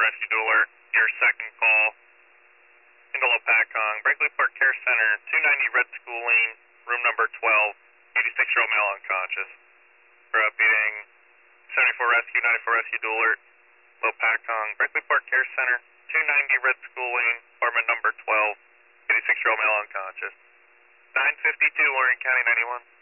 Rescue Dueler, your second call into Lopakong, Brinkley Park Care Center, 290 Red School Lane, room number 12, 86-year-old male unconscious. We're updating 74 Rescue, 94 Rescue Dueler, Lopakong, Brinkley Park Care Center, 290 Red School Lane, apartment number 12, 86-year-old male unconscious. 952 Lorraine County 91.